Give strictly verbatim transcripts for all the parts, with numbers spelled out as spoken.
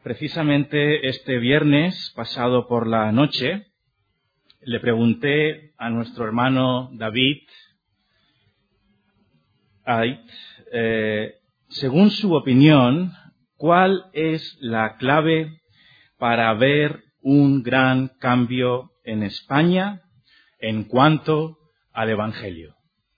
Precisamente este viernes pasado por la noche le pregunté a nuestro hermano David, Ait, eh, según su opinión, ¿cuál es la clave para ver un gran cambio en España en cuanto al Evangelio?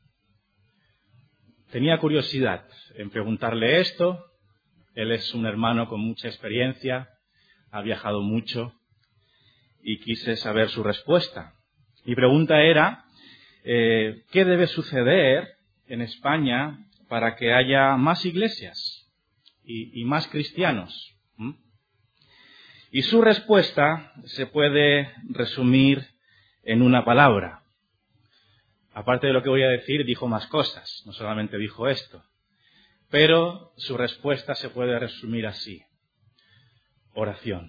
Tenía curiosidad en preguntarle esto. Él es un hermano con mucha experiencia, ha viajado mucho y quise saber su respuesta. Mi pregunta era, eh, ¿qué debe suceder en España para que haya más iglesias y, y más cristianos? ¿Mm? Y su respuesta se puede resumir en una palabra. Aparte de lo que voy a decir, dijo más cosas, no solamente dijo esto. Pero su respuesta se puede resumir así: oración.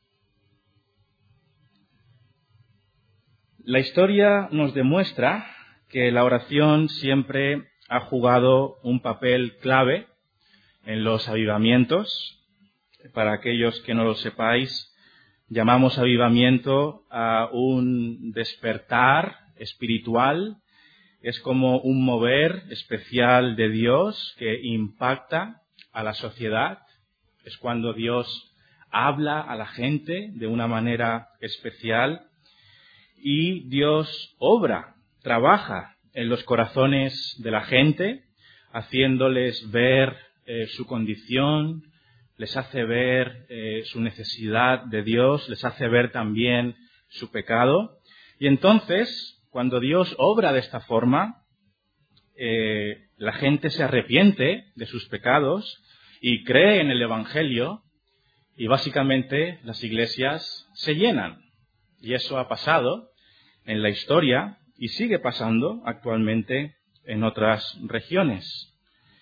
La historia nos demuestra que la oración siempre ha jugado un papel clave en los avivamientos. Para aquellos que no lo sepáis, llamamos avivamiento a un despertar espiritual. Es como un mover especial de Dios que impacta a la sociedad. Es cuando Dios habla a la gente de una manera especial y Dios obra, trabaja en los corazones de la gente, haciéndoles ver eh, su condición, les hace ver eh, su necesidad de Dios, les hace ver también su pecado. Y entonces, cuando Dios obra de esta forma, eh, la gente se arrepiente de sus pecados y cree en el Evangelio y básicamente las iglesias se llenan. Y eso ha pasado en la historia y sigue pasando actualmente en otras regiones.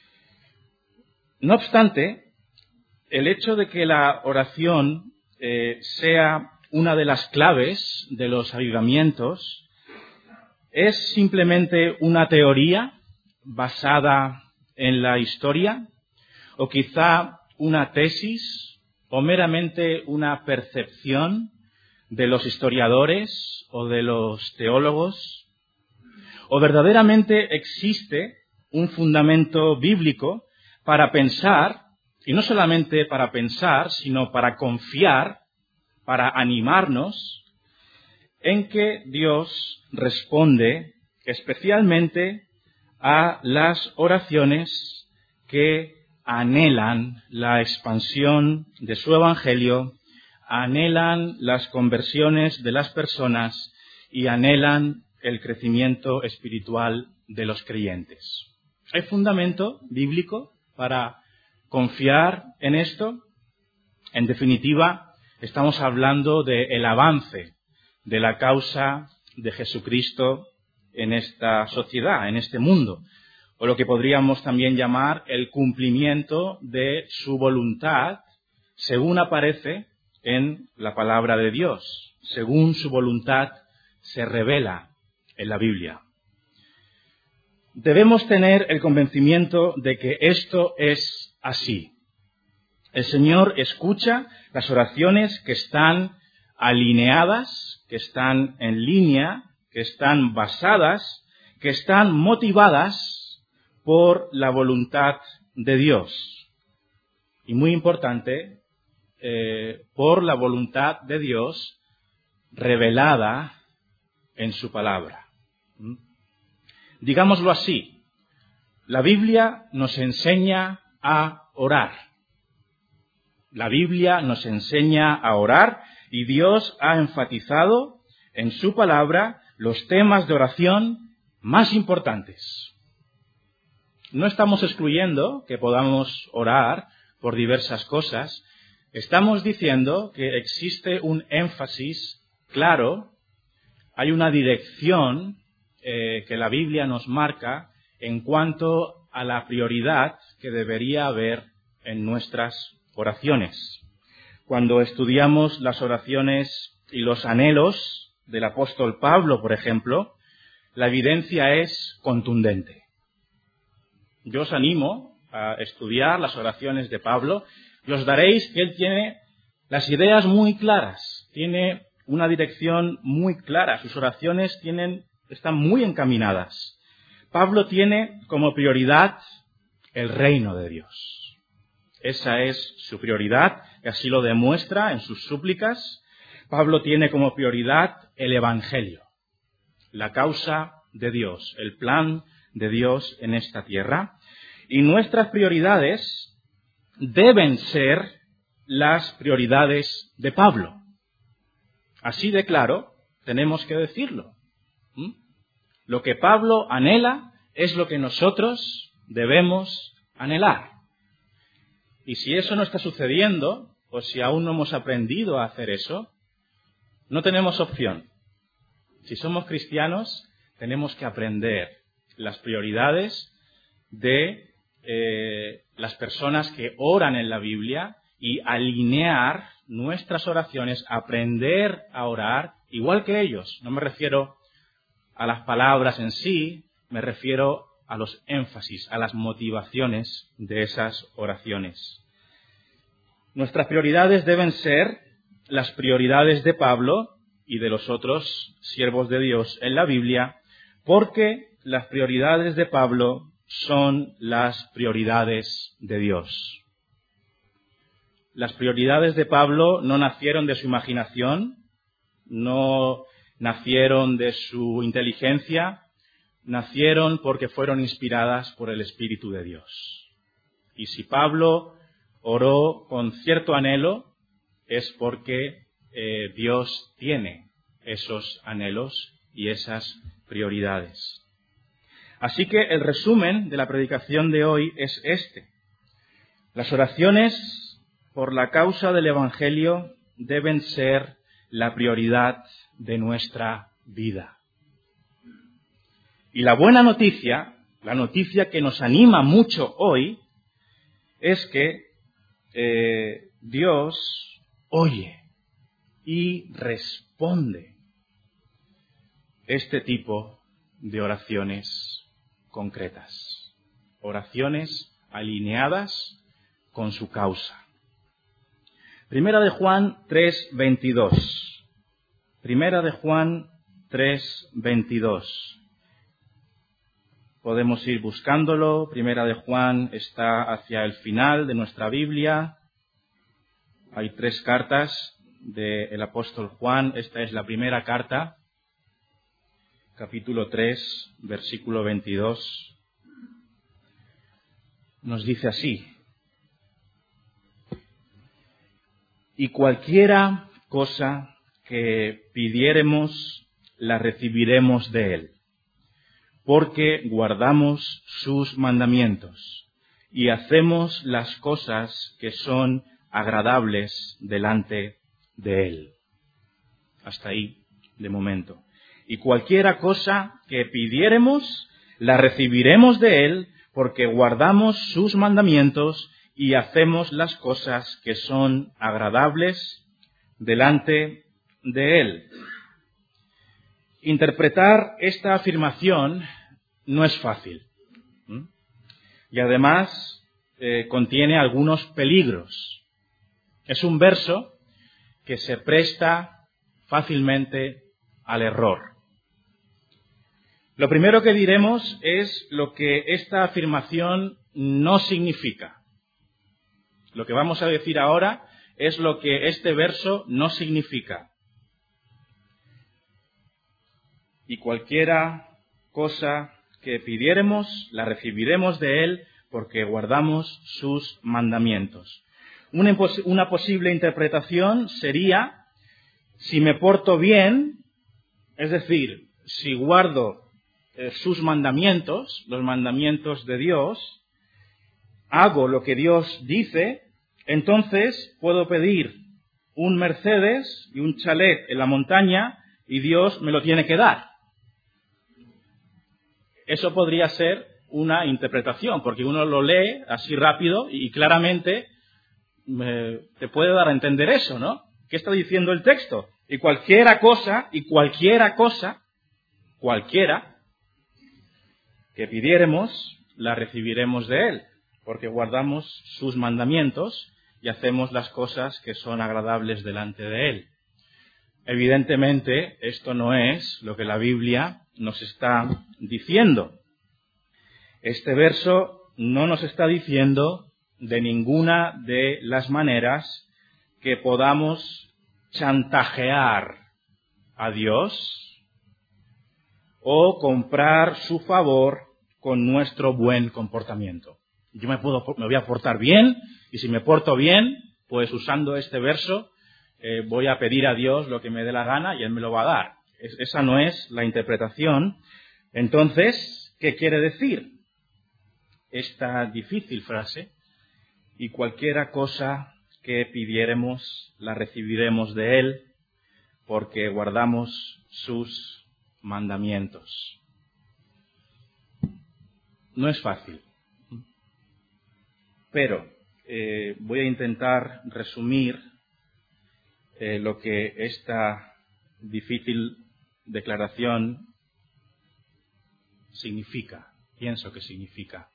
No obstante, el hecho de que la oración eh, sea una de las claves de los avivamientos ¿es simplemente una teoría basada en la historia? ¿O quizá una tesis? ¿O meramente una percepción de los historiadores o de los teólogos? ¿O verdaderamente existe un fundamento bíblico para pensar, y no solamente para pensar, sino para confiar, para animarnos, en que Dios responde especialmente a las oraciones que anhelan la expansión de su Evangelio, anhelan las conversiones de las personas y anhelan el crecimiento espiritual de los creyentes? ¿Hay fundamento bíblico para confiar en esto? En definitiva, estamos hablando del avance de la causa de Jesucristo en esta sociedad, en este mundo, o lo que podríamos también llamar el cumplimiento de su voluntad, según aparece en la palabra de Dios, según su voluntad se revela en la Biblia. Debemos tener el convencimiento de que esto es así. El Señor escucha las oraciones que están alineadas, que están en línea, que están basadas, que están motivadas por la voluntad de Dios. Y muy importante, eh, por la voluntad de Dios revelada en su palabra. ¿Mm? Digámoslo así, la Biblia nos enseña a orar. La Biblia nos enseña a orar y Dios ha enfatizado en su palabra los temas de oración más importantes. No estamos excluyendo que podamos orar por diversas cosas. Estamos diciendo que existe un énfasis claro, hay una dirección eh, que la Biblia nos marca en cuanto a la prioridad que debería haber en nuestras oraciones. Cuando estudiamos las oraciones y los anhelos del apóstol Pablo, por ejemplo, la evidencia es contundente. Yo os animo a estudiar las oraciones de Pablo y os daréis que él tiene las ideas muy claras, tiene una dirección muy clara, sus oraciones tienen, están muy encaminadas. Pablo tiene como prioridad el reino de Dios. Esa es su prioridad, y así lo demuestra en sus súplicas. Pablo tiene como prioridad el Evangelio, la causa de Dios, el plan de Dios en esta tierra. Y nuestras prioridades deben ser las prioridades de Pablo. Así de claro, tenemos que decirlo. ¿Mm? Lo que Pablo anhela es lo que nosotros debemos anhelar. Y si eso no está sucediendo, o si aún no hemos aprendido a hacer eso, no tenemos opción. Si somos cristianos, tenemos que aprender las prioridades de eh, las personas que oran en la Biblia y alinear nuestras oraciones, aprender a orar igual que ellos. No me refiero a las palabras en sí, me refiero a los énfasis, a las motivaciones de esas oraciones. Nuestras prioridades deben ser las prioridades de Pablo y de los otros siervos de Dios en la Biblia, porque las prioridades de Pablo son las prioridades de Dios. Las prioridades de Pablo no nacieron de su imaginación, no nacieron de su inteligencia, nacieron porque fueron inspiradas por el Espíritu de Dios. Y si Pablo oró con cierto anhelo, es porque eh, Dios tiene esos anhelos y esas prioridades. Así que el resumen de la predicación de hoy es este. Las oraciones por la causa del Evangelio deben ser la prioridad de nuestra vida. Y la buena noticia, la noticia que nos anima mucho hoy, es que eh, Dios oye y responde este tipo de oraciones concretas, oraciones alineadas con su causa. Primera de Juan tres veintidós. Primera de Juan tres veintidós. Podemos ir buscándolo. Primera de Juan está hacia el final de nuestra Biblia. Hay tres cartas del apóstol Juan. Esta es la primera carta, capítulo tres, versículo veintidós. Nos dice así: y cualquiera cosa que pidiéremos, la recibiremos de Él, porque guardamos sus mandamientos y hacemos las cosas que son agradables delante de Él. Hasta ahí, de momento. Y cualquiera cosa que pidiéremos, la recibiremos de Él, porque guardamos sus mandamientos y hacemos las cosas que son agradables delante de Él. Interpretar esta afirmación no es fácil. ¿Mm? Y además eh, contiene algunos peligros. Es un verso que se presta fácilmente al error. Lo primero que diremos es lo que esta afirmación no significa. Lo que vamos a decir ahora es lo que este verso no significa. Y cualquiera cosa que pidiéremos, la recibiremos de Él, porque guardamos sus mandamientos. Una, impos- una posible interpretación sería: si me porto bien, es decir, si guardo eh, sus mandamientos, los mandamientos de Dios, hago lo que Dios dice, entonces puedo pedir un Mercedes y un chalet en la montaña y Dios me lo tiene que dar. Eso podría ser una interpretación, porque uno lo lee así rápido y claramente eh, te puede dar a entender eso, ¿no? ¿Qué está diciendo el texto? Y cualquiera cosa, y cualquiera cosa, cualquiera que pidiéremos, la recibiremos de Él, porque guardamos sus mandamientos y hacemos las cosas que son agradables delante de Él. Evidentemente, esto no es lo que la Biblia nos está diciendo. Este verso no nos está diciendo de ninguna de las maneras que podamos chantajear a Dios o comprar su favor con nuestro buen comportamiento. Yo me puedo, me voy a portar bien, y si me porto bien, pues usando este verso, eh, voy a pedir a Dios lo que me dé la gana y Él me lo va a dar. Es, esa no es la interpretación. Entonces, ¿qué quiere decir esta difícil frase? Y cualquiera cosa que pidiéremos, la recibiremos de Él, porque guardamos sus mandamientos. No es fácil, pero eh, voy a intentar resumir eh, lo que esta difícil declaración significa, pienso que significa.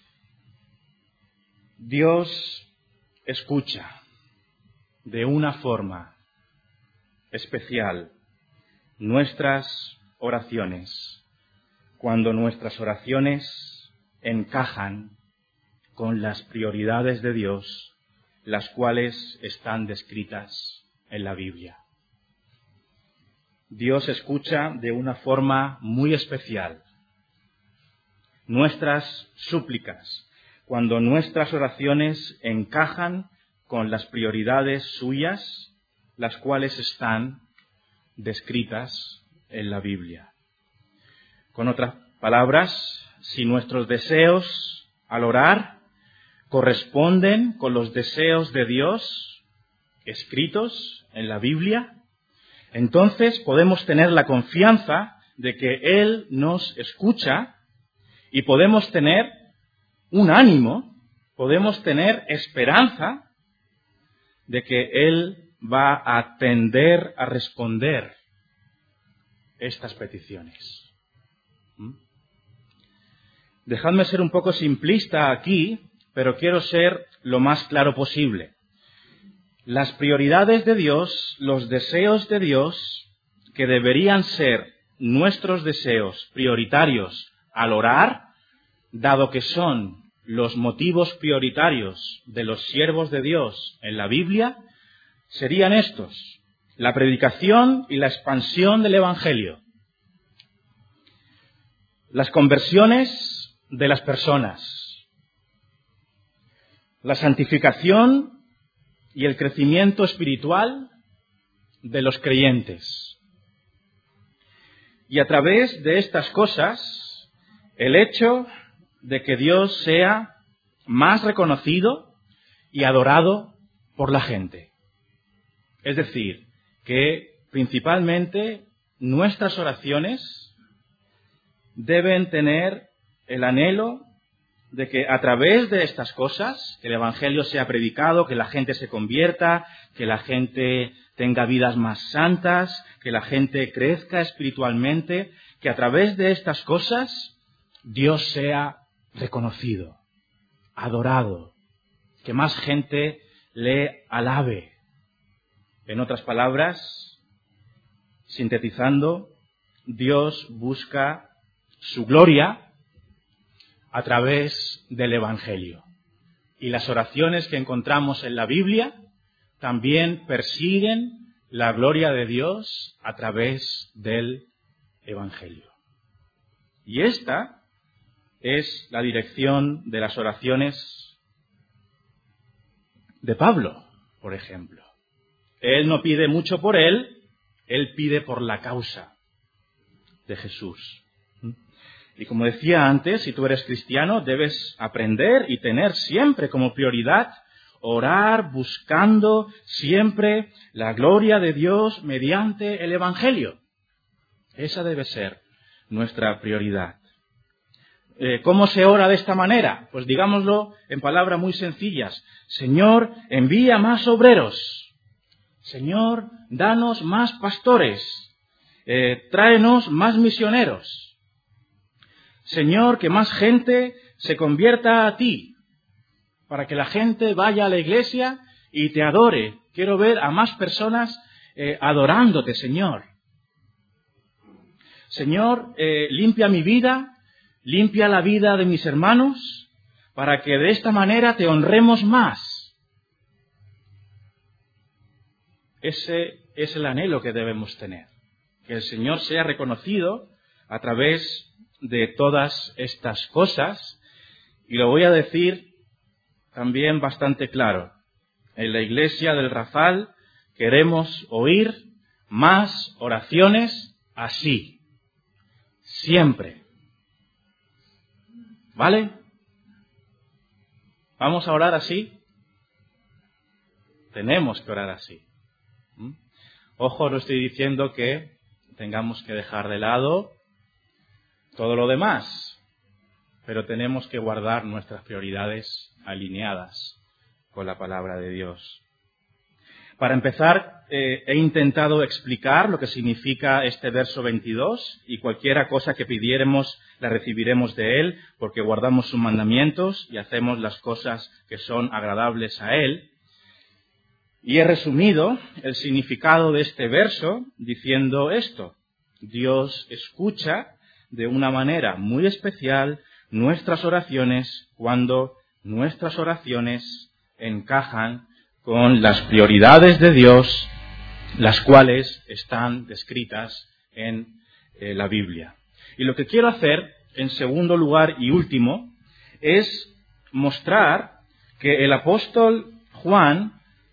Dios escucha de una forma especial nuestras oraciones, cuando nuestras oraciones encajan con las prioridades de Dios, las cuales están descritas en la Biblia. Dios escucha de una forma muy especial nuestras súplicas, cuando nuestras oraciones encajan con las prioridades suyas, las cuales están descritas en la Biblia. Con otras palabras, si nuestros deseos al orar corresponden con los deseos de Dios escritos en la Biblia, entonces podemos tener la confianza de que Él nos escucha y podemos tener un ánimo, podemos tener esperanza de que Él va a tender a responder estas peticiones. ¿Mm? Dejadme ser un poco simplista aquí, pero quiero ser lo más claro posible. Las prioridades de Dios, los deseos de Dios, que deberían ser nuestros deseos prioritarios al orar, dado que son los motivos prioritarios de los siervos de Dios en la Biblia, serían estos: la predicación y la expansión del Evangelio, las conversiones de las personas, la santificación y el crecimiento espiritual de los creyentes. Y a través de estas cosas, el hecho de que Dios sea más reconocido y adorado por la gente. Es decir, que principalmente nuestras oraciones deben tener el anhelo de que a través de estas cosas, que el Evangelio sea predicado, que la gente se convierta, que la gente tenga vidas más santas, que la gente crezca espiritualmente, que a través de estas cosas Dios sea reconocido, adorado, que más gente le alabe. En otras palabras, sintetizando, Dios busca su gloria a través del Evangelio. Y las oraciones que encontramos en la Biblia también persiguen la gloria de Dios a través del Evangelio. Y esta es la dirección de las oraciones de Pablo, por ejemplo. Él no pide mucho por él, él pide por la causa de Jesús. Y como decía antes, si tú eres cristiano, debes aprender y tener siempre como prioridad orar buscando siempre la gloria de Dios mediante el Evangelio. Esa debe ser nuestra prioridad. Eh, ¿Cómo se ora de esta manera? Pues digámoslo en palabras muy sencillas. Señor, envía más obreros. Señor, danos más pastores. Eh, tráenos más misioneros. Señor, que más gente se convierta a ti, para que la gente vaya a la iglesia y te adore. Quiero ver a más personas eh, adorándote, Señor. Señor, eh, limpia mi vida, limpia la vida de mis hermanos, para que de esta manera te honremos más. Ese es el anhelo que debemos tener, que el Señor sea reconocido a través de todas estas cosas, y lo voy a decir también bastante claro. En la iglesia del Razal queremos oír más oraciones así, siempre. ¿Vale? ¿Vamos a orar así? Tenemos que orar así. ¿Mm? Ojo, no estoy diciendo que tengamos que dejar de lado todo lo demás, pero tenemos que guardar nuestras prioridades alineadas con la palabra de Dios. Para empezar, eh, he intentado explicar lo que significa este verso veintidós, y cualquiera cosa que pidiéremos la recibiremos de Él, porque guardamos sus mandamientos y hacemos las cosas que son agradables a Él. Y he resumido el significado de este verso diciendo esto: Dios escucha de una manera muy especial nuestras oraciones cuando nuestras oraciones encajan con las prioridades de Dios, las cuales están descritas en eh, la Biblia. Y lo que quiero hacer, en segundo lugar y último, es mostrar que el apóstol Juan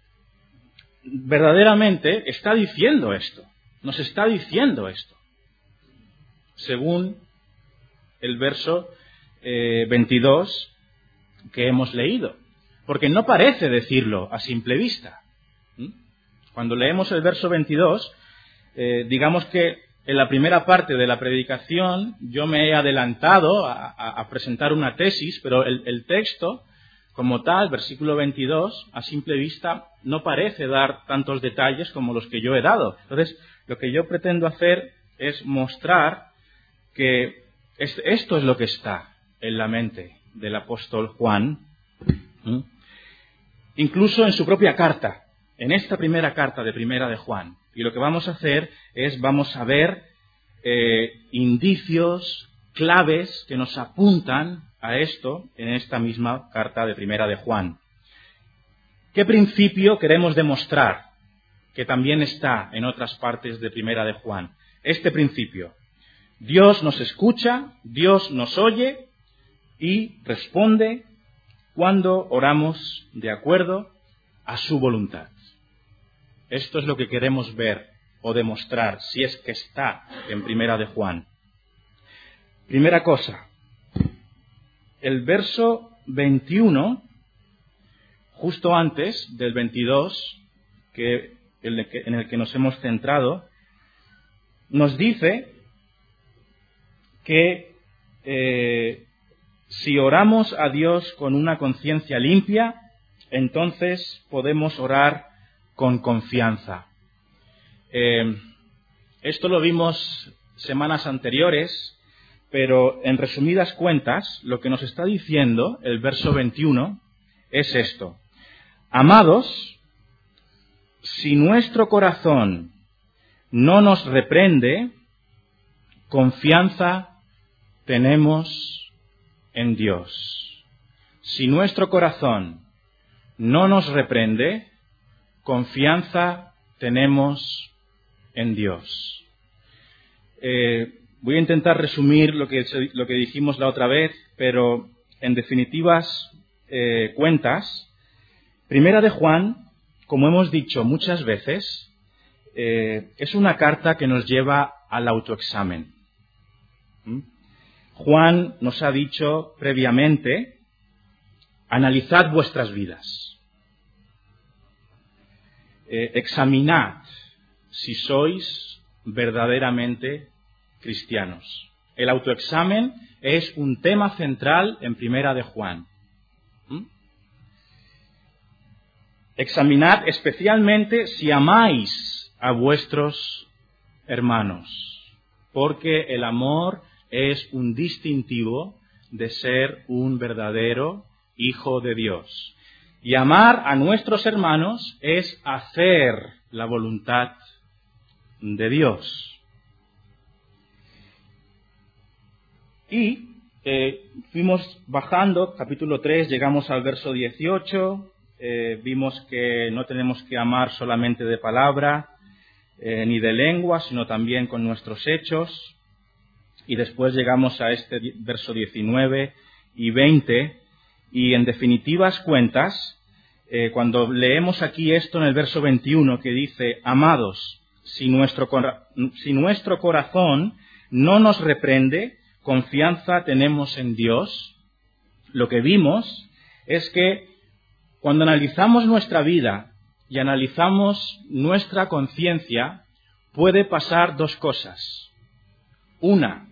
verdaderamente está diciendo esto, nos está diciendo esto, según el verso eh, veintidós que hemos leído. Porque no parece decirlo a simple vista. ¿Mm? Cuando leemos el verso veintidós, eh, digamos que en la primera parte de la predicación yo me he adelantado a, a, a presentar una tesis, pero el, el texto como tal, versículo veintidós, a simple vista no parece dar tantos detalles como los que yo he dado. Entonces, lo que yo pretendo hacer es mostrar que es, esto es lo que está en la mente del apóstol Juan, ¿Mm? incluso en su propia carta, en esta primera carta de Primera de Juan. Y lo que vamos a hacer es, vamos a ver eh, indicios, claves que nos apuntan a esto en esta misma carta de Primera de Juan. ¿Qué principio queremos demostrar? Que también está en otras partes de Primera de Juan. Este principio: Dios nos escucha, Dios nos oye y responde cuando oramos de acuerdo a su voluntad. Esto es lo que queremos ver o demostrar, si es que está en Primera de Juan. Primera cosa, el verso veintiuno, justo antes del veintidós, que, en el que nos hemos centrado, nos dice que eh, si oramos a Dios con una conciencia limpia, entonces podemos orar con confianza. Eh, esto lo vimos semanas anteriores, pero en resumidas cuentas, lo que nos está diciendo el verso veintiuno es esto: Amados, si nuestro corazón no nos reprende, confianza tenemos en Dios. Si nuestro corazón no nos reprende, confianza tenemos en Dios. Eh, voy a intentar resumir lo que, lo que dijimos la otra vez, pero en definitivas eh, cuentas, Primera de Juan, como hemos dicho muchas veces, eh, es una carta que nos lleva al autoexamen. ¿Mm? Juan nos ha dicho previamente: analizad vuestras vidas, eh, examinad si sois verdaderamente cristianos. El autoexamen es un tema central en Primera de Juan. ¿Mm? Examinad especialmente si amáis a vuestros hermanos, porque el amor es un distintivo de ser un verdadero hijo de Dios. Y amar a nuestros hermanos es hacer la voluntad de Dios. Y eh, fuimos bajando, capítulo tres, llegamos al verso dieciocho, eh, vimos que no tenemos que amar solamente de palabra, eh, ni de lengua, sino también con nuestros hechos. Y después llegamos a este verso diecinueve y veinte, y en definitivas cuentas, eh, cuando leemos aquí esto en el verso veintiuno que dice, amados, si nuestro, si nuestro corazón no nos reprende, confianza tenemos en Dios, lo que vimos es que cuando analizamos nuestra vida y analizamos nuestra conciencia, puede pasar dos cosas. Una,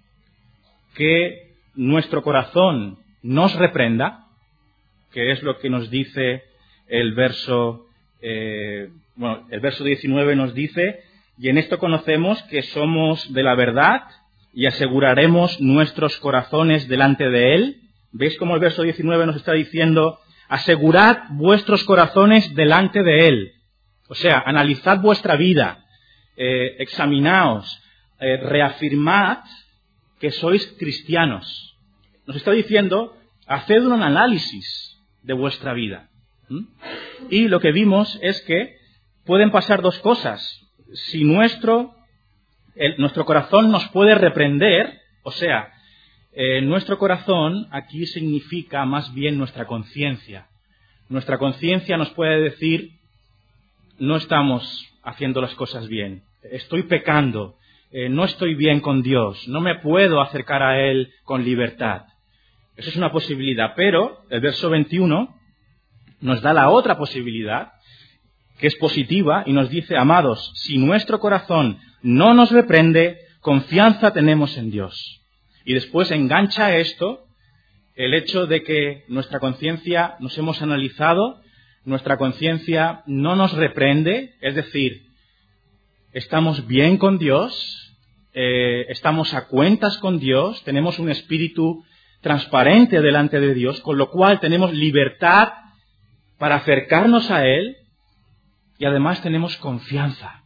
que nuestro corazón nos reprenda, que es lo que nos dice el verso, eh, bueno, el verso diecinueve nos dice, y en esto conocemos que somos de la verdad y aseguraremos nuestros corazones delante de Él. ¿Veis cómo el verso diecinueve nos está diciendo, asegurad vuestros corazones delante de Él? O sea, analizad vuestra vida, eh, examinaos, eh, reafirmad que sois cristianos. Nos está diciendo, haced un análisis de vuestra vida. ¿Mm? Y lo que vimos es que pueden pasar dos cosas. Si nuestro, el, nuestro corazón nos puede reprender, o sea, eh, nuestro corazón aquí significa más bien nuestra conciencia. Nuestra conciencia nos puede decir, no estamos haciendo las cosas bien, estoy pecando, eh, no estoy bien con Dios, no me puedo acercar a Él con libertad. Eso es una posibilidad, pero el verso veintiuno nos da la otra posibilidad, que es positiva, y nos dice, amados, si nuestro corazón no nos reprende, confianza tenemos en Dios. Y después engancha esto, el hecho de que nuestra conciencia nos hemos analizado, nuestra conciencia no nos reprende, es decir, estamos bien con Dios, eh, estamos a cuentas con Dios, tenemos un espíritu transparente delante de Dios, con lo cual tenemos libertad para acercarnos a Él y además tenemos confianza.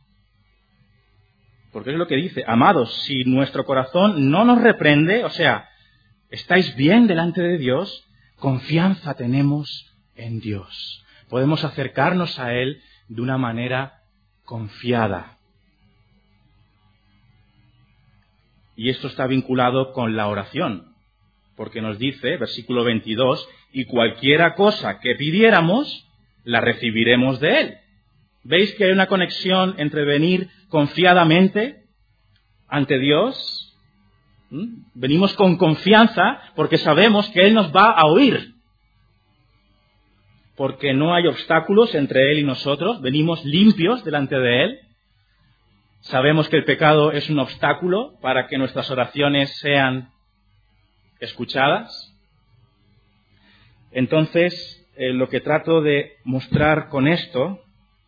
Porque es lo que dice, amados, si nuestro corazón no nos reprende, o sea, estáis bien delante de Dios, confianza tenemos en Dios. Podemos acercarnos a Él de una manera confiada. Y esto está vinculado con la oración, porque nos dice, versículo veintidós, y cualquiera cosa que pidiéramos, la recibiremos de Él. ¿Veis que hay una conexión entre venir confiadamente ante Dios? ¿Mm? Venimos con confianza porque sabemos que Él nos va a oír. Porque no hay obstáculos entre Él y nosotros, venimos limpios delante de Él. Sabemos que el pecado es un obstáculo para que nuestras oraciones sean escuchadas. Entonces, eh, lo que trato de mostrar con esto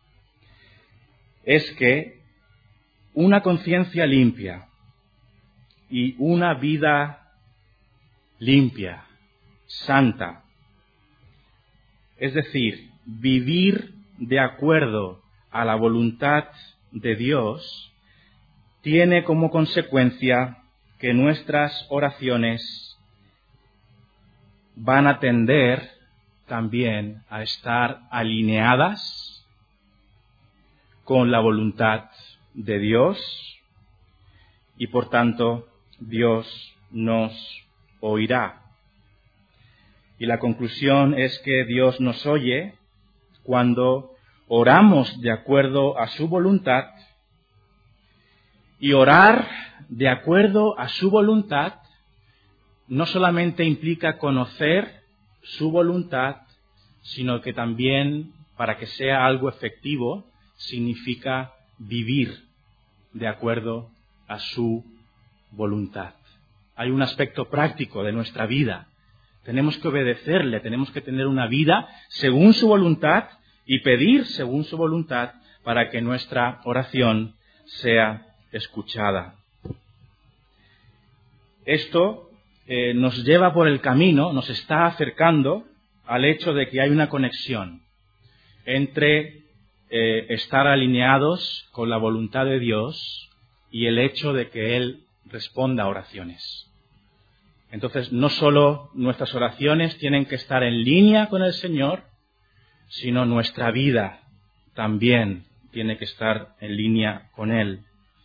es que una conciencia limpia y una vida limpia, santa, es decir, vivir de acuerdo a la voluntad de Dios, tiene como consecuencia que nuestras oraciones van a tender también a estar alineadas con la voluntad de Dios y por tanto Dios nos oirá. Y la conclusión es que Dios nos oye cuando oramos de acuerdo a su voluntad, y orar de acuerdo a su voluntad no solamente implica conocer su voluntad, sino que también, para que sea algo efectivo, significa vivir de acuerdo a su voluntad. Hay un aspecto práctico de nuestra vida. Tenemos que obedecerle, tenemos que tener una vida según su voluntad y pedir según su voluntad para que nuestra oración sea escuchada. Esto eh, nos lleva por el camino, nos está acercando al hecho de que hay una conexión entre eh, estar alineados con la voluntad de Dios y el hecho de que Él responda a oraciones. Entonces, no solo nuestras oraciones tienen que estar en línea con el Señor, sino nuestra vida también tiene que estar en línea con Él.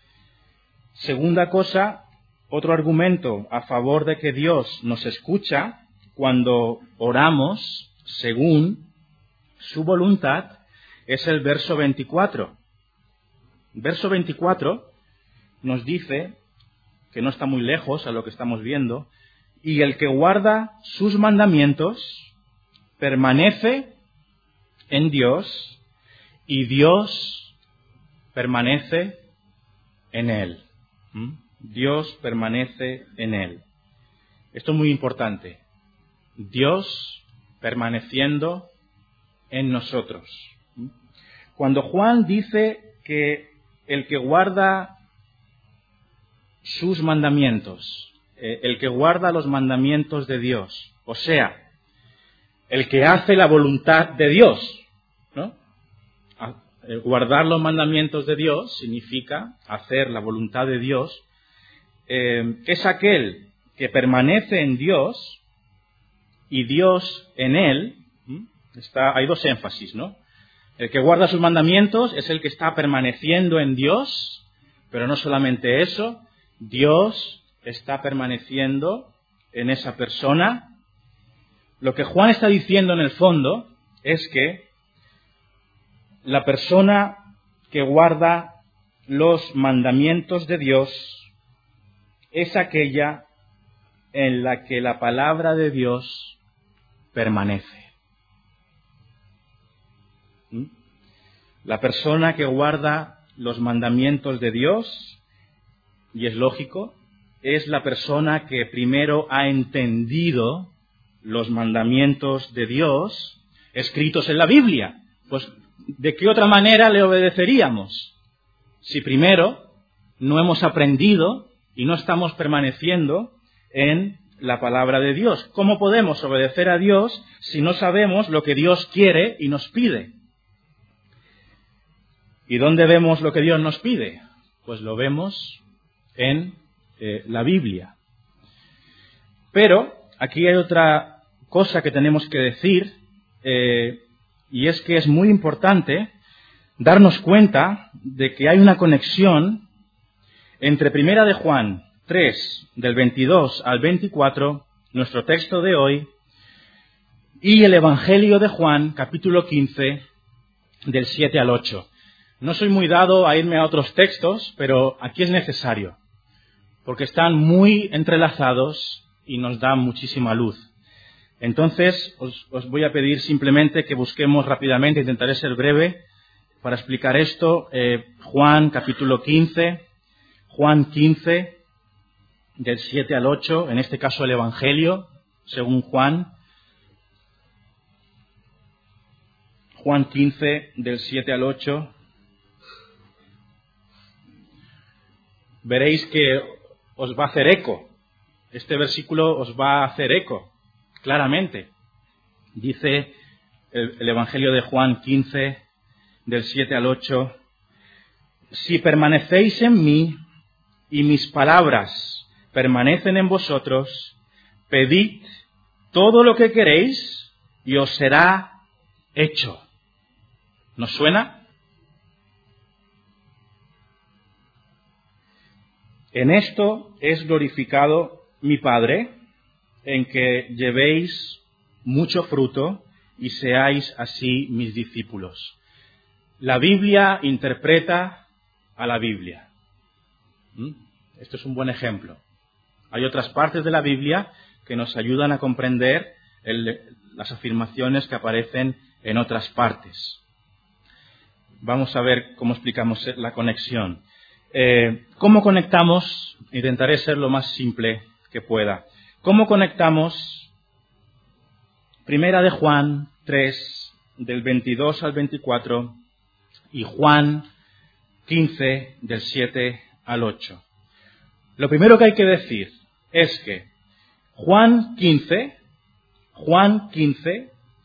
Segunda cosa, otro argumento a favor de que Dios nos escucha cuando oramos según su voluntad es el verso veinticuatro. Verso veinticuatro nos dice, que no está muy lejos a lo que estamos viendo, y el que guarda sus mandamientos permanece en Dios y Dios permanece en él. ¿Mm? Dios permanece en él. Esto es muy importante. Dios permaneciendo en nosotros. ¿Mm? Cuando Juan dice que el que guarda sus mandamientos, eh, el que guarda los mandamientos de Dios, o sea, el que hace la voluntad de Dios, ¿no? El guardar los mandamientos de Dios significa hacer la voluntad de Dios. Eh, es aquel que permanece en Dios y Dios en él. ¿Mm? Está, hay dos énfasis, ¿no? El que guarda sus mandamientos es el que está permaneciendo en Dios, pero no solamente eso, Dios está permaneciendo en esa persona. Lo que Juan está diciendo en el fondo es que la persona que guarda los mandamientos de Dios es aquella en la que la palabra de Dios permanece. ¿Mm? La persona que guarda los mandamientos de Dios, y es lógico, es la persona que primero ha entendido los mandamientos de Dios escritos en la Biblia. Pues, ¿de qué otra manera le obedeceríamos? Si primero no hemos aprendido y no estamos permaneciendo en la palabra de Dios. ¿Cómo podemos obedecer a Dios si no sabemos lo que Dios quiere y nos pide? ¿Y dónde vemos lo que Dios nos pide? Pues lo vemos en eh, la Biblia. Pero aquí hay otra cosa que tenemos que decir, eh, y es que es muy importante darnos cuenta de que hay una conexión entre Primera de Juan tres, del veintidós al veinticuatro, nuestro texto de hoy, y el Evangelio de Juan, capítulo quince, del siete al ocho. No soy muy dado a irme a otros textos, pero aquí es necesario, porque están muy entrelazados y nos dan muchísima luz. Entonces, os, os voy a pedir simplemente que busquemos rápidamente, intentaré ser breve, para explicar esto, eh, Juan capítulo quince, Juan quince, del siete al ocho, en este caso el Evangelio, según Juan, Juan quince, del siete al ocho, veréis que os va a hacer eco, este versículo os va a hacer eco, claramente. Dice el, el Evangelio de Juan quince, del siete al ocho, si permanecéis en mí y mis palabras permanecen en vosotros, pedid todo lo que queréis y os será hecho. ¿Nos suena? En esto es glorificado mi Padre, en que llevéis mucho fruto y seáis así mis discípulos. La Biblia interpreta a la Biblia. ¿Mm? Esto es un buen ejemplo. Hay otras partes de la Biblia que nos ayudan a comprender el, las afirmaciones que aparecen en otras partes. Vamos a ver cómo explicamos la conexión. Eh, ¿Cómo conectamos? Intentaré ser lo más simple que pueda. ¿Cómo conectamos Primera de Juan tres, del veintidós al veinticuatro, y Juan quince, del siete al ocho? Lo primero que hay que decir es que Juan quince, Juan quince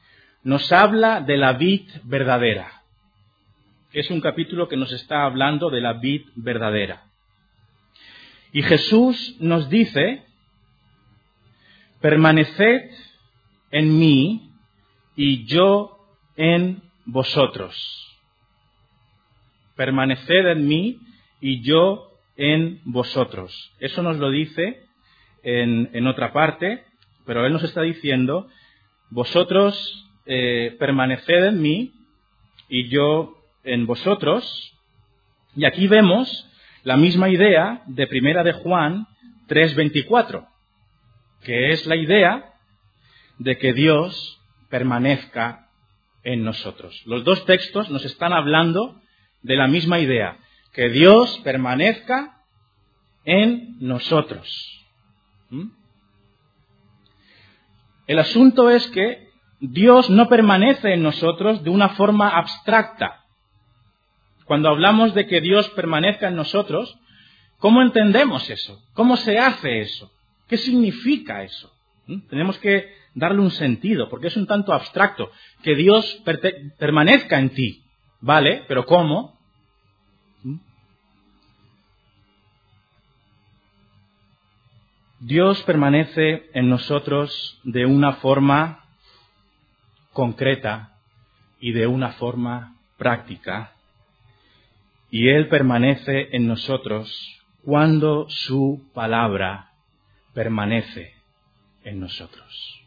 nos habla de la vid verdadera. Es un capítulo que nos está hablando de la vid verdadera. Y Jesús nos dice, permaneced en mí y yo en vosotros. Permaneced en mí y yo en vosotros. Eso nos lo dice en, en otra parte, pero Él nos está diciendo, vosotros eh, permaneced en mí y yo en vosotros. Y aquí vemos la misma idea de Primera de Juan tres veinticuatro, que es la idea de que Dios permanezca en nosotros. Los dos textos nos están hablando de la misma idea, que Dios permanezca en nosotros. ¿Mm? El asunto es que Dios no permanece en nosotros de una forma abstracta. Cuando hablamos de que Dios permanezca en nosotros, ¿cómo entendemos eso? ¿Cómo se hace eso? ¿Qué significa eso? ¿Mm? Tenemos que darle un sentido, porque es un tanto abstracto. Que Dios perte- permanezca en ti, ¿vale? ¿Pero cómo? ¿Mm? Dios permanece en nosotros de una forma concreta y de una forma práctica. Y Él permanece en nosotros cuando su palabra permanece en nosotros.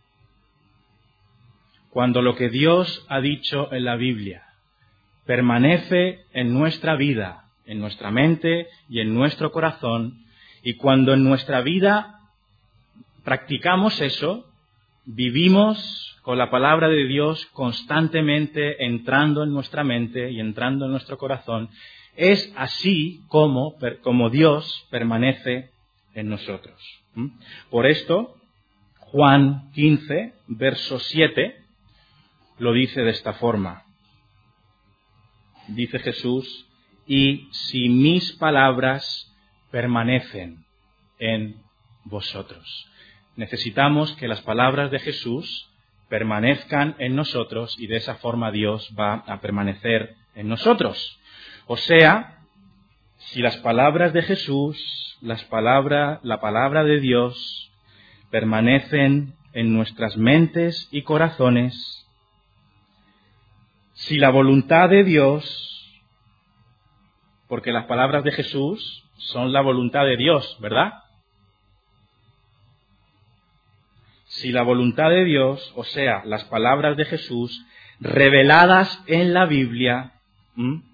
Cuando lo que Dios ha dicho en la Biblia permanece en nuestra vida, en nuestra mente y en nuestro corazón, y cuando en nuestra vida practicamos eso, vivimos con la palabra de Dios constantemente entrando en nuestra mente y entrando en nuestro corazón, es así como, como Dios permanece en nosotros. ¿Mm? Por esto, Juan quince, verso siete, lo dice de esta forma. Dice Jesús, y si mis palabras permanecen en vosotros. Necesitamos que las palabras de Jesús permanezcan en nosotros y de esa forma Dios va a permanecer en nosotros. O sea, si las palabras de Jesús, las palabras, la palabra de Dios permanecen en nuestras mentes y corazones, si la voluntad de Dios, porque las palabras de Jesús son la voluntad de Dios, ¿verdad? Si la voluntad de Dios, o sea, las palabras de Jesús, reveladas en la Biblia, ¿m?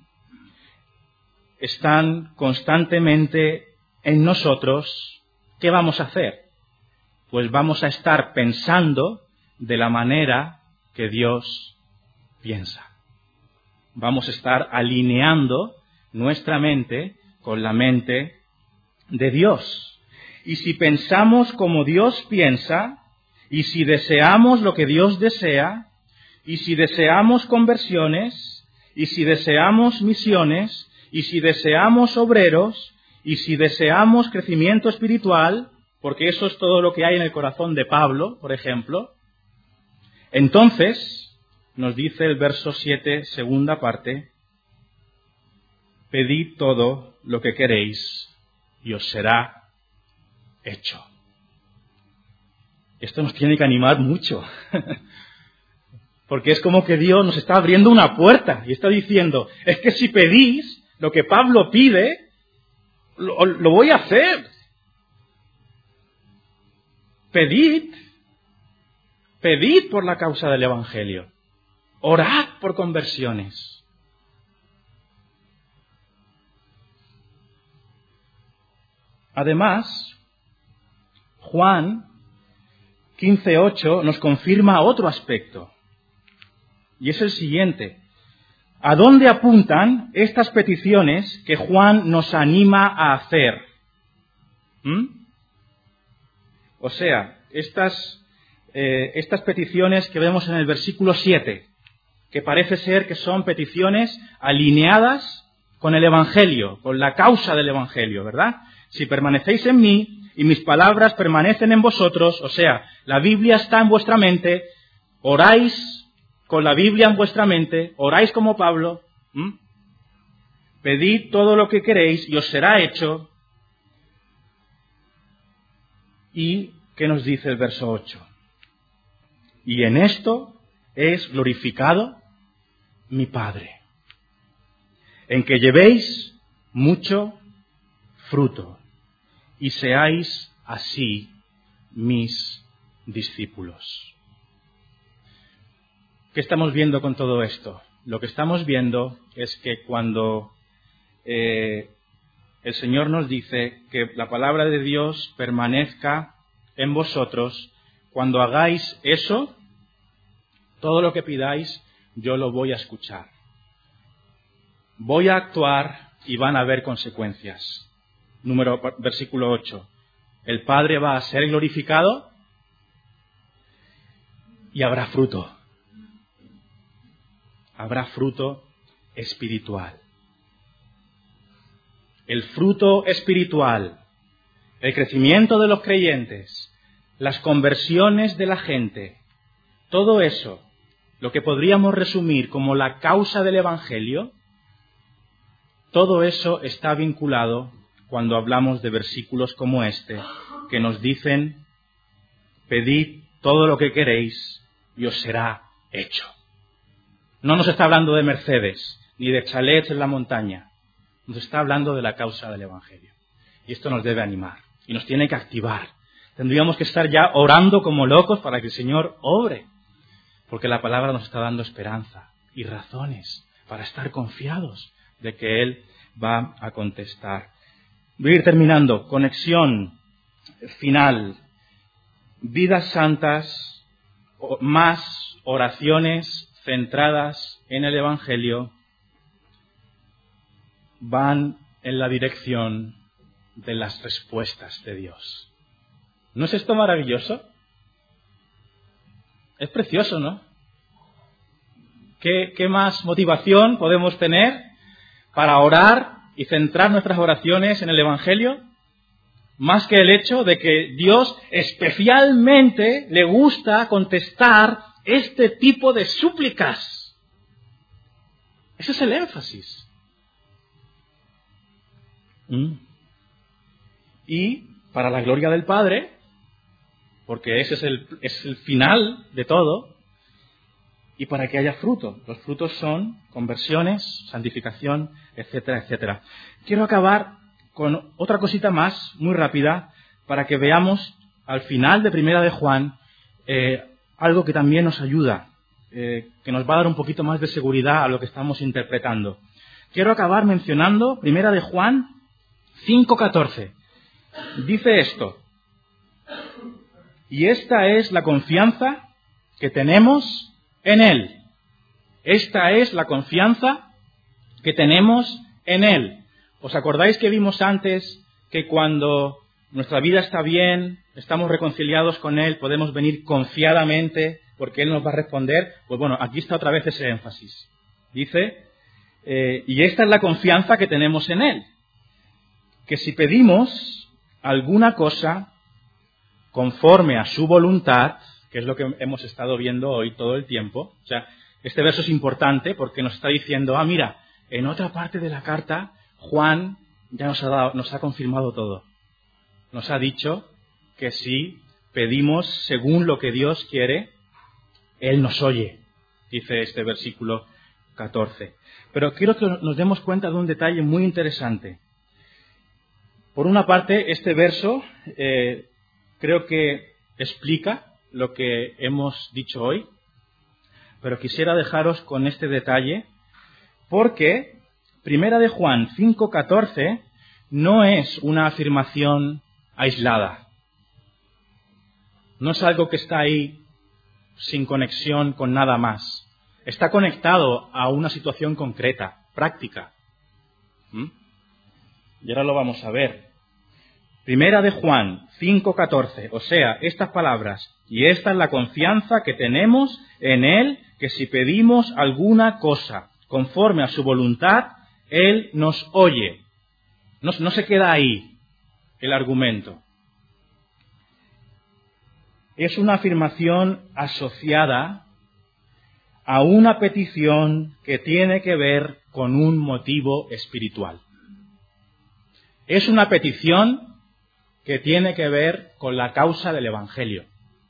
están constantemente en nosotros, ¿qué vamos a hacer? Pues vamos a estar pensando de la manera que Dios piensa. Vamos a estar alineando nuestra mente con la mente de Dios. Y si pensamos como Dios piensa, y si deseamos lo que Dios desea, y si deseamos conversiones, y si deseamos misiones, y si deseamos obreros, y si deseamos crecimiento espiritual, porque eso es todo lo que hay en el corazón de Pablo, por ejemplo, entonces, nos dice el verso siete, segunda parte, pedid todo lo que queréis y os será hecho. Esto nos tiene que animar mucho, porque es como que Dios nos está abriendo una puerta y está diciendo, es que si pedís lo que Pablo pide, lo, lo voy a hacer. Pedid, pedid por la causa del Evangelio, orad por conversiones. Además, Juan quince ocho nos confirma otro aspecto, y es el siguiente. ¿A dónde apuntan estas peticiones que Juan nos anima a hacer? ¿Mm? O sea, estas, eh, estas peticiones que vemos en el versículo siete, que parece ser que son peticiones alineadas con el Evangelio, con la causa del Evangelio, ¿verdad? Si permanecéis en mí y mis palabras permanecen en vosotros, o sea, la Biblia está en vuestra mente, oráis con la Biblia en vuestra mente, oráis como Pablo, ¿m? Pedid todo lo que queréis y os será hecho. ¿Y qué nos dice el verso ocho? Y en esto es glorificado mi Padre, en que llevéis mucho fruto y seáis así mis discípulos. ¿Qué estamos viendo con todo esto? Lo que estamos viendo es que cuando eh, el Señor nos dice que la palabra de Dios permanezca en vosotros, cuando hagáis eso, todo lo que pidáis, yo lo voy a escuchar. Voy a actuar y van a haber consecuencias. Número, versículo ocho. El Padre va a ser glorificado y habrá fruto. Habrá fruto espiritual. El fruto espiritual, el crecimiento de los creyentes, las conversiones de la gente, todo eso, lo que podríamos resumir como la causa del Evangelio, todo eso está vinculado cuando hablamos de versículos como este, que nos dicen, pedid todo lo que queréis y os será hecho. No nos está hablando de Mercedes, ni de chalets en la montaña. Nos está hablando de la causa del Evangelio. Y esto nos debe animar y nos tiene que activar. Tendríamos que estar ya orando como locos para que el Señor obre. Porque la palabra nos está dando esperanza y razones para estar confiados de que Él va a contestar. Voy a ir terminando. Conexión final. Vidas santas, más oraciones centradas en el Evangelio, van en la dirección de las respuestas de Dios. ¿No es esto maravilloso? Es precioso, ¿no? ¿Qué, qué más motivación podemos tener para orar y centrar nuestras oraciones en el Evangelio? Más que el hecho de que Dios especialmente le gusta contestar este tipo de súplicas. Ese es el énfasis. ¿Mm? Y para la gloria del Padre, porque ese es el, es el final de todo, y para que haya fruto. Los frutos son conversiones, santificación, etcétera, etcétera. Quiero acabar con otra cosita más, muy rápida, para que veamos al final de Primera de Juan eh, algo que también nos ayuda, eh, que nos va a dar un poquito más de seguridad a lo que estamos interpretando. Quiero acabar mencionando Primera de Juan cinco catorce. Dice esto: y esta es la confianza que tenemos en Él. Esta es la confianza que tenemos en Él. ¿Os acordáis que vimos antes que cuando nuestra vida está bien, estamos reconciliados con Él, podemos venir confiadamente porque Él nos va a responder? Pues bueno, aquí está otra vez ese énfasis. Dice, eh, y esta es la confianza que tenemos en Él, que si pedimos alguna cosa conforme a su voluntad, que es lo que hemos estado viendo hoy todo el tiempo. O sea, este verso es importante porque nos está diciendo, ah, mira, en otra parte de la carta, Juan ya nos ha dado, nos ha confirmado todo. Nos ha dicho que si pedimos según lo que Dios quiere, Él nos oye, dice este versículo catorce. Pero quiero que nos demos cuenta de un detalle muy interesante. Por una parte, este verso eh, creo que explica lo que hemos dicho hoy, pero quisiera dejaros con este detalle, porque Primera de Juan cinco catorce no es una afirmación aislada. No es algo que está ahí sin conexión con nada más. Está conectado a una situación concreta, práctica. ¿Mm? Y ahora lo vamos a ver. Primera de Juan cinco catorce, o sea, estas palabras, y esta es la confianza que tenemos en Él, que si pedimos alguna cosa conforme a su voluntad, Él nos oye. No, no se queda ahí el argumento. Es una afirmación asociada a una petición que tiene que ver con un motivo espiritual. Es una petición que tiene que ver con la causa del Evangelio.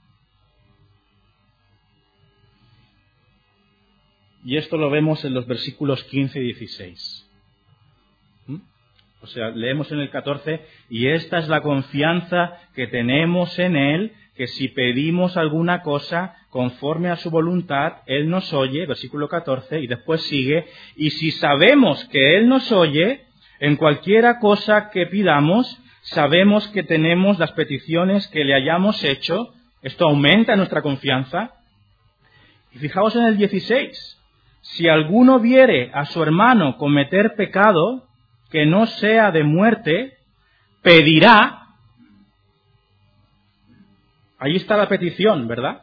Y esto lo vemos en los versículos quince y dieciséis. ¿Mm? O sea, leemos en el catorce, y esta es la confianza que tenemos en Él, que si pedimos alguna cosa conforme a su voluntad, Él nos oye, versículo catorce, y después sigue, y si sabemos que Él nos oye, en cualquiera cosa que pidamos, sabemos que tenemos las peticiones que le hayamos hecho. Esto aumenta nuestra confianza. Y fijaos en el dieciséis, si alguno viere a su hermano cometer pecado que no sea de muerte, pedirá. Ahí está la petición, ¿verdad?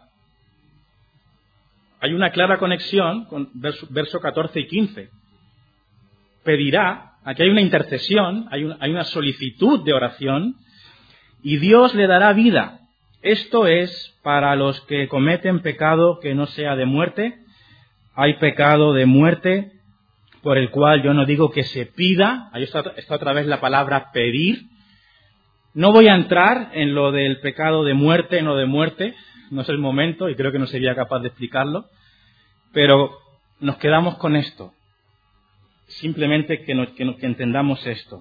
Hay una clara conexión con verso, verso catorce y quince. Pedirá, aquí hay una intercesión, hay una, hay una solicitud de oración, y Dios le dará vida. Esto es para los que cometen pecado que no sea de muerte. Hay pecado de muerte, por el cual yo no digo que se pida. Ahí está, está otra vez la palabra pedir. No voy a entrar en lo del pecado de muerte, no de muerte, no es el momento y creo que no sería capaz de explicarlo, pero nos quedamos con esto, simplemente que, nos, que, nos, que entendamos esto.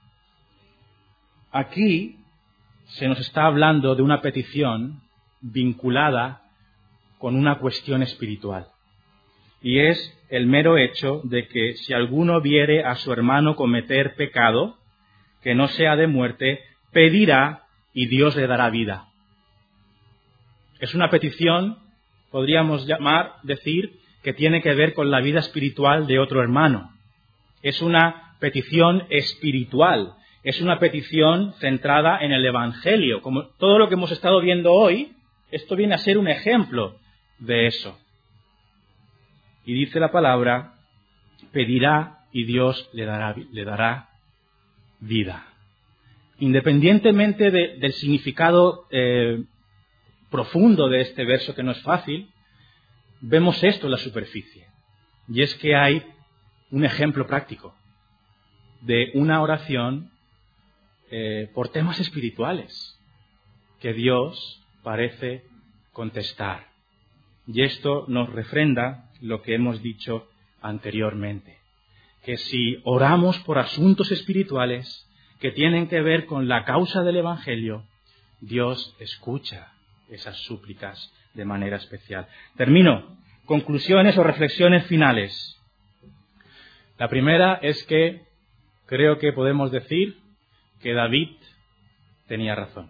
Aquí se nos está hablando de una petición vinculada con una cuestión espiritual, y es el mero hecho de que si alguno viere a su hermano cometer pecado que no sea de muerte, pedirá y Dios le dará vida. Es una petición, podríamos llamar, decir, que tiene que ver con la vida espiritual de otro hermano. Es una petición espiritual, es una petición centrada en el Evangelio. Como todo lo que hemos estado viendo hoy, esto viene a ser un ejemplo de eso. Y dice la palabra, pedirá y Dios le dará, le dará vida. Independientemente de, del significado eh, profundo de este verso, que no es fácil, vemos esto en la superficie. Y es que hay un ejemplo práctico de una oración eh, por temas espirituales que Dios parece contestar. Y esto nos refrenda lo que hemos dicho anteriormente, que si oramos por asuntos espirituales que tienen que ver con la causa del Evangelio, Dios escucha esas súplicas de manera especial. Termino. Conclusiones o reflexiones finales. La primera es que creo que podemos decir que David tenía razón.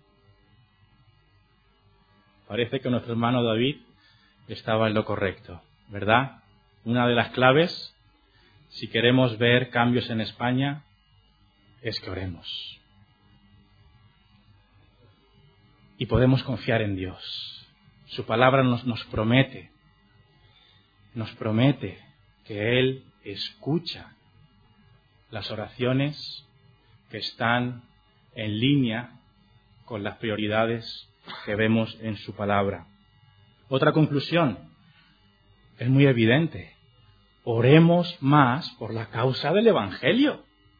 Parece que nuestro hermano David estaba en lo correcto, ¿verdad? Una de las claves, si queremos ver cambios en España, es que oremos. Y podemos confiar en Dios. Su palabra nos, nos promete, nos promete que Él escucha las oraciones que están en línea con las prioridades que vemos en su palabra. Otra conclusión, es muy evidente. Oremos más por la causa del Evangelio.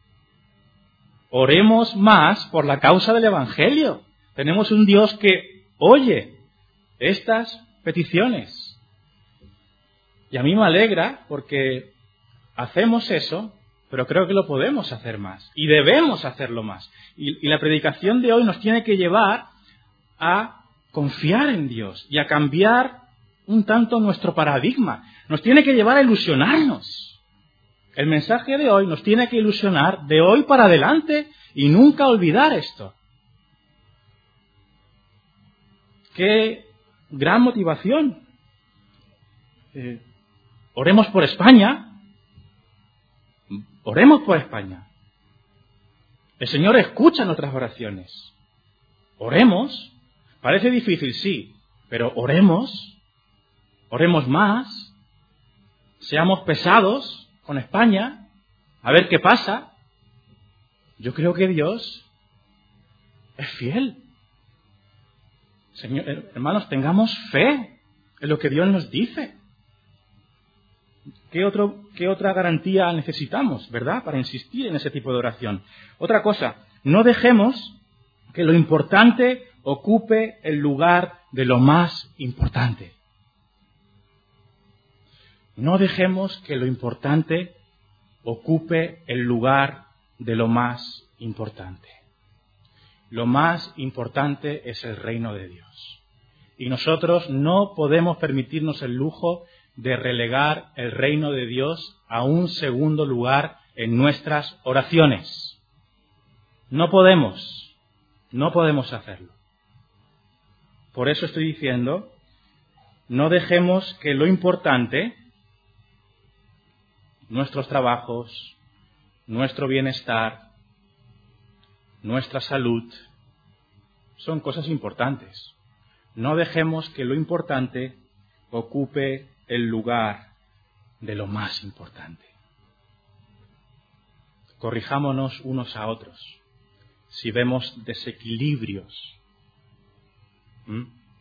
Oremos más por la causa del Evangelio. Tenemos un Dios que oye estas peticiones. Y a mí me alegra porque hacemos eso, pero creo que lo podemos hacer más. Y debemos hacerlo más. Y, y la predicación de hoy nos tiene que llevar a confiar en Dios y a cambiar un tanto nuestro paradigma. Nos tiene que llevar a ilusionarnos. El mensaje de hoy nos tiene que ilusionar de hoy para adelante y nunca olvidar esto. ¡Qué gran motivación! Eh, oremos por España. Oremos por España. El Señor escucha nuestras oraciones. Oremos. Parece difícil, sí, pero oremos. Oremos más. Seamos pesados con España, a ver qué pasa. Yo creo que Dios es fiel. Señor, hermanos, tengamos fe en lo que Dios nos dice. ¿Qué, otro, ¿Qué otra garantía necesitamos, verdad, para insistir en ese tipo de oración? Otra cosa, no dejemos que lo importante ocupe el lugar de lo más importante. No dejemos que lo importante ocupe el lugar de lo más importante. Lo más importante es el reino de Dios. Y nosotros no podemos permitirnos el lujo de relegar el reino de Dios a un segundo lugar en nuestras oraciones. No podemos, no podemos hacerlo. Por eso estoy diciendo, no dejemos que lo importante, nuestros trabajos, nuestro bienestar, nuestra salud, son cosas importantes. No dejemos que lo importante ocupe el lugar de lo más importante. Corrijámonos unos a otros si vemos desequilibrios. ¿Mm?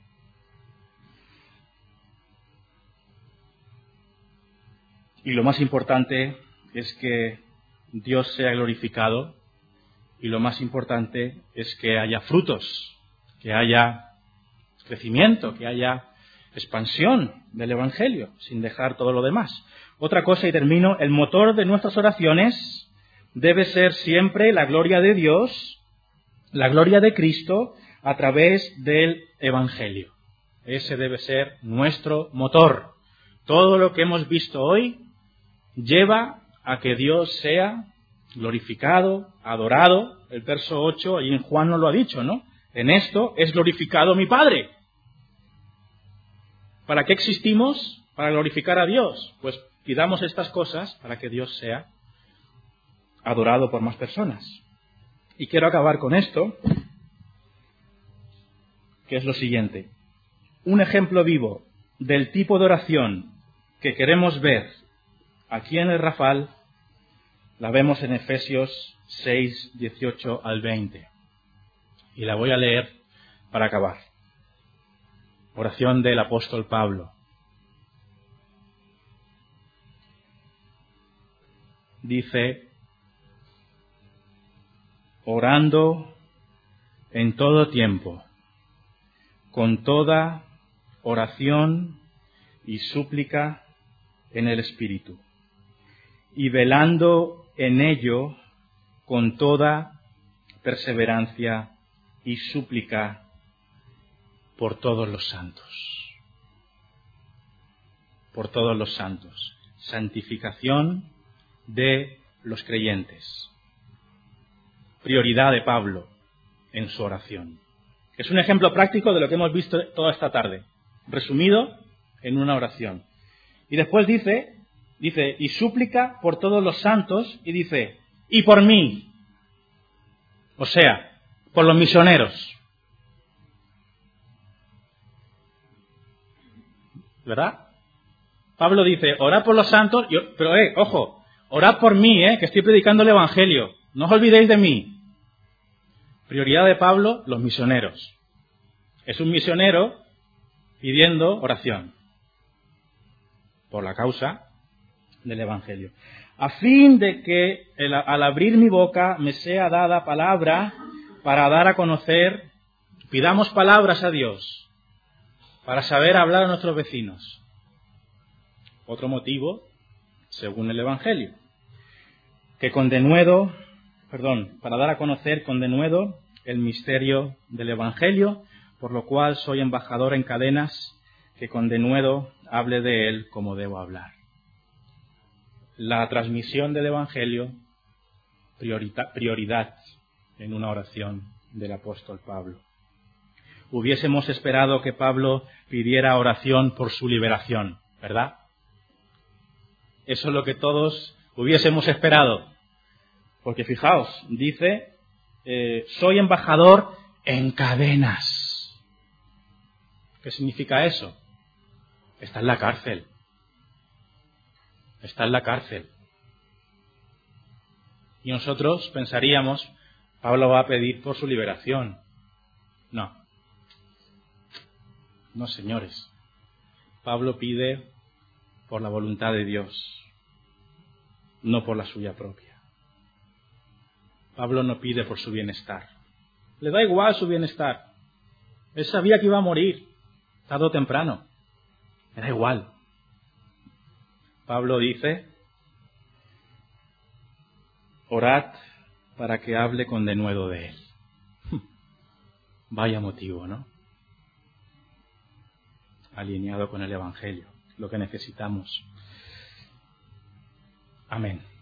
Y lo más importante es que Dios sea glorificado, y lo más importante es que haya frutos, que haya crecimiento, que haya expansión del Evangelio, sin dejar todo lo demás. Otra cosa, y termino, el motor de nuestras oraciones debe ser siempre la gloria de Dios, la gloria de Cristo, a través del Evangelio. Ese debe ser nuestro motor. Todo lo que hemos visto hoy lleva a que Dios sea glorificado, adorado. El verso ocho, ahí en Juan nos lo ha dicho, ¿no? En esto es glorificado mi Padre. ¿Para qué existimos? Para glorificar a Dios. Pues pidamos estas cosas para que Dios sea adorado por más personas. Y quiero acabar con esto, que es lo siguiente. Un ejemplo vivo del tipo de oración que queremos ver aquí en el Rafal, la vemos en Efesios seis, dieciocho al veinte. Y la voy a leer para acabar. Oración del apóstol Pablo. Dice, orando en todo tiempo, con toda oración y súplica en el Espíritu, y velando en ello con toda perseverancia y súplica por todos los santos. Por todos los santos. Santificación de los creyentes. Prioridad de Pablo en su oración. Es un ejemplo práctico de lo que hemos visto toda esta tarde, resumido en una oración. Y después dice, dice, y súplica por todos los santos, y dice, y por mí. O sea, por los misioneros. ¿Verdad? Pablo dice, orad por los santos, yo, pero eh, ojo, orad por mí, eh, que estoy predicando el Evangelio. No os olvidéis de mí. Prioridad de Pablo, los misioneros. Es un misionero pidiendo oración por la causa del Evangelio. A fin de que el, al abrir mi boca me sea dada palabra para dar a conocer, pidamos palabras a Dios para saber hablar a nuestros vecinos. Otro motivo, según el Evangelio, que con denuedo, perdón, para dar a conocer con denuedo el misterio del Evangelio, por lo cual soy embajador en cadenas, que con denuedo hable de él como debo hablar. La transmisión del Evangelio, priorita, prioridad en una oración del apóstol Pablo. Hubiésemos esperado que Pablo pidiera oración por su liberación, ¿verdad? Eso es lo que todos hubiésemos esperado. Porque fijaos, dice, eh, soy embajador en cadenas. ¿Qué significa eso? Está en la cárcel. Está en la cárcel. Y nosotros pensaríamos, Pablo va a pedir por su liberación. No. No, señores. Pablo pide por la voluntad de Dios, no por la suya propia. Pablo no pide por su bienestar. Le da igual su bienestar. Él sabía que iba a morir, tarde o temprano. Le da igual. Pablo dice, orad para que hable con denuedo de él. Vaya motivo, ¿no? Alineado con el Evangelio, lo que necesitamos. Amén.